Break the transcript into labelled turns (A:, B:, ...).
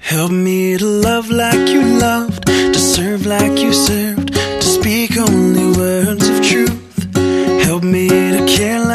A: Help me to love like you loved, to serve like you served, to speak only words of truth. Help me to care